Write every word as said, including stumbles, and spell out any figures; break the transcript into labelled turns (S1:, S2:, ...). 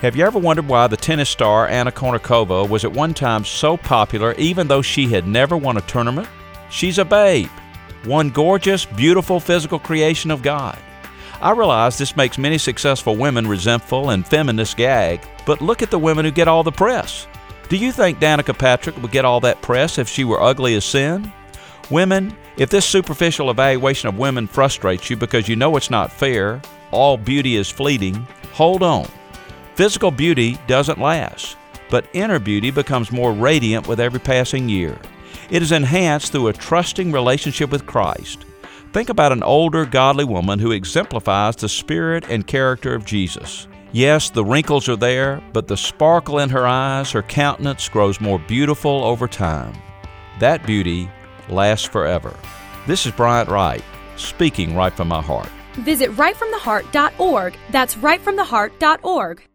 S1: Have you ever wondered why the tennis star Anna Kournikova was at one time so popular even though she had never won a tournament? She's a babe, one gorgeous, beautiful physical creation of God. I realize this makes many successful women resentful and feminists gag, but look at the women who get all the press. Do you think Danica Patrick would get all that press if she were ugly as sin? Women, if this superficial evaluation of women frustrates you because you know it's not fair, all beauty is fleeting, hold on. Physical beauty doesn't last, but inner beauty becomes more radiant with every passing year. It is enhanced through a trusting relationship with Christ. Think about an older, godly woman who exemplifies the spirit and character of Jesus. Yes, the wrinkles are there, but the sparkle in her eyes, her countenance grows more beautiful over time. That beauty lasts forever. This is Bryant Wright, speaking right from my heart.
S2: Visit right from the heart dot org. That's right from the heart dot org.